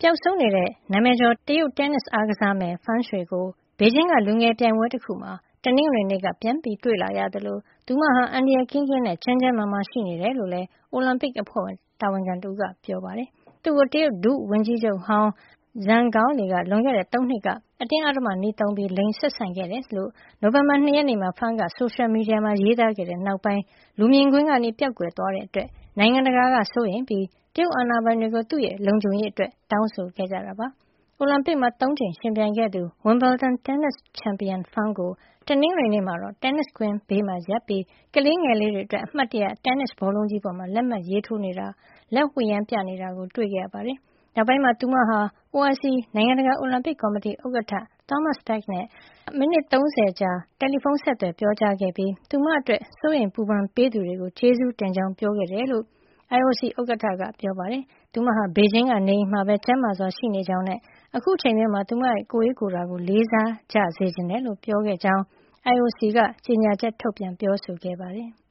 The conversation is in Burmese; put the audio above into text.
ပျောက်ဆုံးနေတဲ့နာမည်ကျော်တရုတ်တင်းနစ်အားကစားမယ် Feng Shui ကိုဘေကျင်းကလူငယ်ပြိုင်ပွဲတခုမှာတနင်္ဂနွေနေ့ကပြန်တွေ့လာရသလိုသူမဟာအန္တရာယ်ကင်းကင်းနဲ့ကျန်းကျန်းမာမာရှိနေတယ်လို့လည်းအိုလံပစ်အဖွဲ့တာဝန်ခံတဦးကပြောပါတယ်။သူ့ကိုတရုတ်ဒုဝန်ကြီးချုပ်ဟောင်းZhang Gaoli ကလွန်ခဲ့တဲ့3နှစ်ကအတင်းအဓမ္မနည်းသုံးပြီးလိင်ဆက်ဆံခဲ့တယ်လို့နိုဝင်ဘာ2ရက်နေ့မှာ Feng ကဆိုရှယ်မီဒီယာမှာရေးသားခဲ့တဲ့နောက်ပိုင်းလူမြင်ကွင်းကနေပျောက်ကွယ်သွားတဲ့အတွက်နိုင်ငံတကာကစိုးရိမ်ပြီးတရုတ်အာဏာပိုင်တွေကိုသူ့ရဲ့လုံခြုံရေးအတွက်တောင်းဆိုခဲ့ကြတာပါ။အိုလံပစ်မှာ3ကြိမ်ရှင်ပြိုင်ခဲ့သူ Wimbledon တင်းနစ်ချန်ပီယံ Feng ကိုတနင်္ဂနွေနေ့မှာတော့တင်းနစ်ကွင်းဘေးမှာရပ်ပြီးကလေးငယ်လေးတွေအတွက်အမှတ်တရတင်းနစ်ဘောလုံးကြီးပေါ်မှာလက်မှတ်ရေးထိုးနေတာလက်ဝှေ့ရမ်းပြနေတာကိုတွေ့ခဲ့ရပါတယ်။နောက်ပိုင်းမှာသူမဟာ IOC နိုင်ငံတကာအိုလံပစ်ကော်မတီဥက္ကဋ္ဌ Thomas Bach နဲ့မိနစ်30ကြာတယ်လီဖုန်းဆက်သွယ်ပြောကြားခဲ့ပြီးသူမအတွက်စိုးရိမ်ပူပန်ပေးသူတွေကိုကျေးဇူးတင်ကြောင်းပြောခဲ့တယ်လို့ IOC ဥက္ကဋ္ဌကပြောပါတယ်။သူမဟာဘေကျင်းကနေအိမ်မှာပဲကျန်းမာစွာရှိနေကြောင်းနဲ့အခုချိန်မျိုးမှာသူမရဲ့ကိုယ်ရေးကိုယ်တာကိုလေးစားကြစေချင်တယ်လို့ပြောခဲ့ကြောင်း IOC ကကြေညာချက်ထုတ်ပြန်ပြောဆိုခဲ့ပါတယ်။